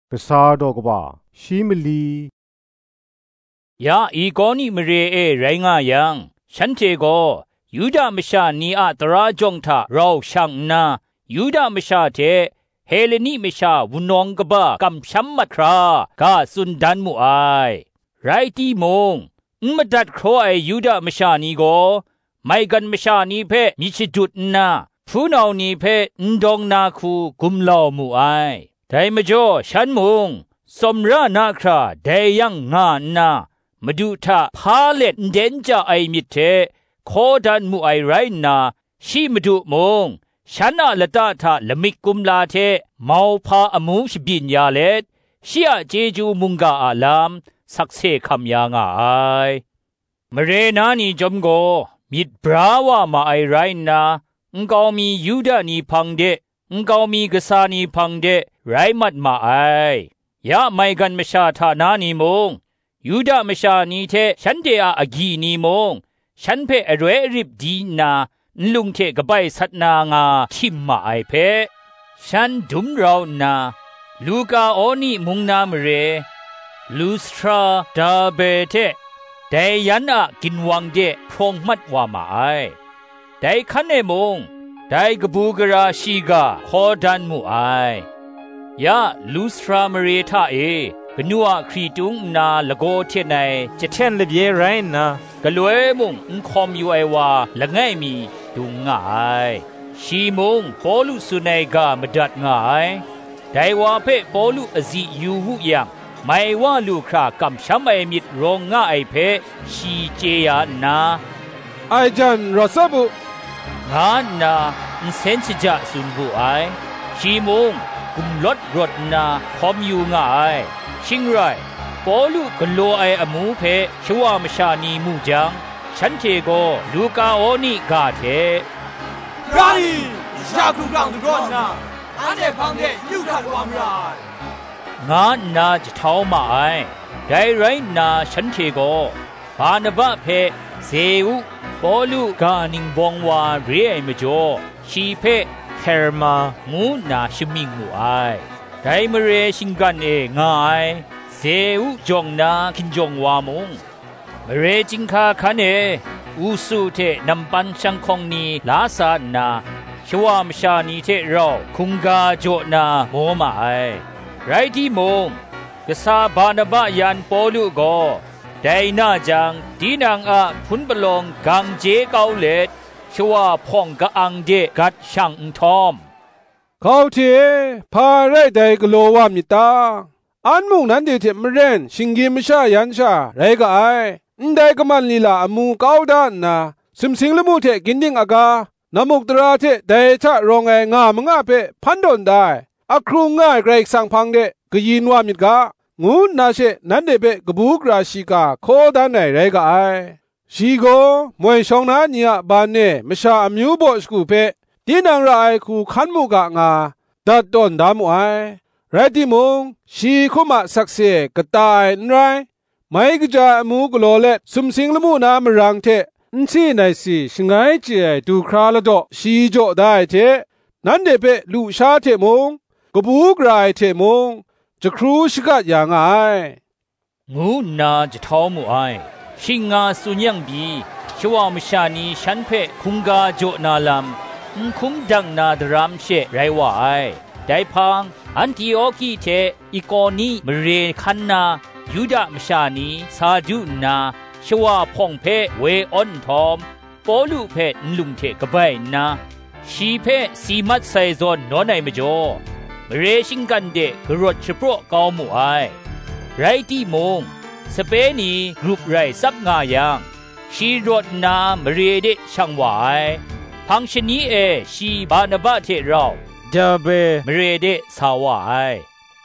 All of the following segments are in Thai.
กษาดอกบ่าชีมลียาอีกอนิมเรเอไรงายังฉันเจโกยูดามชานีอะตราจงทาเราช่างนายูดามชาเทเฮเลนีมชาวุนองกบะกำช้ำมัทรากาสุนดันมุไอไรตีมงมดัดครอไอยูดามชานีโกไม่กันมชานีเพมิชิจุดนาฟูนาวนีเพนดองนาคูกุมลาวมุไอแต่มจ่อฉันมงสมรานาคราเดยังงานามาดูท่าพาเล็ดเด่นจะไอมิเทโคดันมุไอไรนาชีมาดูมงฉันอาละตาท่าละมิกุมลาเทเมาพาอมูชบินยาเล็ดเชียเจจูมุงกาอาลามสักเซคำยางไอมเรนานีจมโกมิดบราวามาไอไรนาองกามียูดานีพังเดองกามีกษานีพังเดไรมัดมาไอยะไม่กันมชาทานานีมงยูดามชานีเทฉันเดอาอกีนีมงฉันเพอเรริบดีนาลุงเทกบายสัตนางาทิมมาไอเพฉันดุมเรานาลูกาโอนีมุงนามเรลูสตราดาเบเทแต่ยันอะกินวังเดพรองมัดว่ามาไอแต่คันเอมงแต่กบูกราชีกาขอดันมุไอยาลูสตรามเรทาเอกนัวครีตุงนาละโกเทไนจะเช่นละเบียไรนากะลวยมุงคอมอยู่ไอวาละง่ายมีดุงง่ายชีมุงปอลุสุนัยกามดัดง่ายไดวาเพปอลุอซิยูหุยังไม่ว่าลูครากำช้ำไอมิดรองง่ายเพชีเจียนาไอจันรสบุงานนาเซนชิจะสุนบุไอชีมุงกุมลดรถนาพอมอยู่ง่ายชิงไรปอลูกโลไออมูเพชวามชานีมูจังฉันเทโกลูกาโอนิกาเทรานีชาคุกลางดุกอนนาอันเดพังเดยูทัดวามรายงานนาจะเท้ามาไอได้ไรนาฉันเทโกบานบะเพเซอุปอลูกานิงบองวาเรไอมจ่อชีเพเทร์มามูนาชิมิงมูไอไดมเรชิงกันเองง่ายเซอุจงนาคินจงวามงมเรจิงคาคันเออุสุเทนัมปันชังคงนีลาสานาชวามชานีเทเราคุงกาโจนาโมมาไอไรที่มงกษาบานบะยันปอลุโกไดนาจังดีนางอะพุนบลงกังเจเกาเลดชวาพ่องกะอังเดกัดช่างทอมเขาเทพาไรไดกโลวามิตาอันมุงนั้นเดเทมเรนชิงกิมชายันชาไรก็ไอได้ก็มันลีลาอมูเก้าด้านนาสิมสิงละมูเทกินดิ้งอากานมุกตราเทไดชะรองไองามงะเพพันดอนได้อครูง่ายไกรสังพังเดกยินวามิกางูนาเชนันเดเปกบูกราชิกาโคดานไหนไรก็ไอชีโกมวยชองนาเนียบานเนมชาอมิวโบสกูเพดีนางรายคูขันมุกะงาดัดดอนดามุไอไรติมงชีคุมาสักเสกตายนไรไม่กจามูกโลเลสุมสิงละมูนามรังเทนซีไนซีชงายเจดูคราละดอชีโจได้เทนันเดเปลูชาเทมงกบูกรายเทมงจะครูชกัดอย่างไงงูนาจะท้อมูไอชิงาสุญยังบีชวามชานีฉันเพคุงกาโจนาลัมคุมดังนาดรามเชไรวาไอได้พังอันติโอกีเทอีกอนีมเรคันนายูดามชานีซาจูนาชวาพ่องเพเวออนทอมปอลูเพลุงเทกบายนาชีเพสีมัดไซซอนนอนไอมจ่อมเรชิงกันเดกรดชโปรกาวมูไอไรที่มงสเปนีกรุ๊ปไรซับงายังชีรดนามเรเดช่างวายพังชนีเอชีบานบะเทเราดาเบมเรเดสาวาย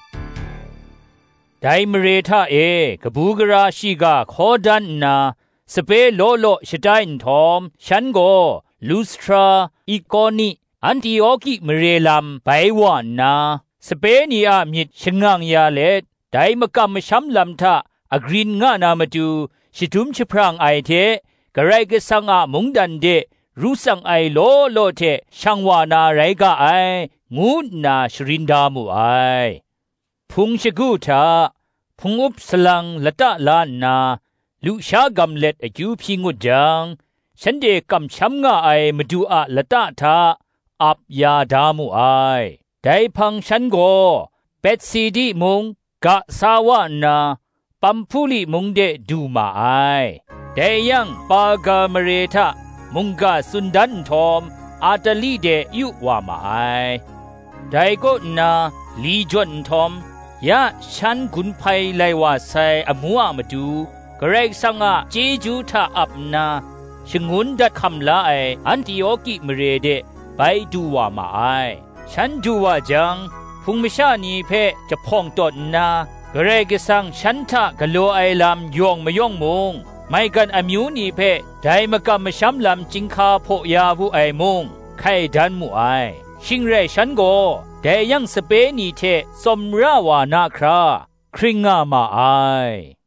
ไดมเรทาเอกบูกราชีกาขอดันนาสเปโลโลชไดน์ทอมฉันโกลูสตราอีกอนิอันติโอกิมเรลัมไปวานนาสเปนีอามิดชงางยาเลดไดมกำมช้ำลำทะอกรีนงานามาดูชิดุมชพรางไอเทกะไรกสังอามุงดันเดรู้สังไอโลโลเทช่างวานาไรกะไองูนาชรินดามูไอพุงชกูทาพุงอุบสลังละตะลานนาลุชากำเล็ดอายุพิงุจังฉันเดกำช้ำง่ายมาดูอะละตะทาอับยาดามุไอได้พังฉันโกเป็ดซีดีมุงกะสาวานาปัมพูลิมุงเดดูมาไอแต่ยังปากามเรทะมุงกะสุนดันทอมอาตลีเดยุวามาไอได้ก็นาลีจวนทอมยะฉันกุนไพไลวาไซอมัวมาดูกเรกสังะเจจูทาอับนาชงุนดัดคำลาไออันติโอกิมเรเดไปดูวามาไอฉันดูว่าจังพุงมิชานีเพจะพองตดนากเรกสังฉันทะกะโลไอลำยองมยองมงไม่กันอมิวนีเพได้มากำมช้ำลำจิงคาโพยาบุไอมงไข่ดันมุไอชิงเรฉันโกแต่ยังสเปนีเทสมราวานาคราคริงงามาไอ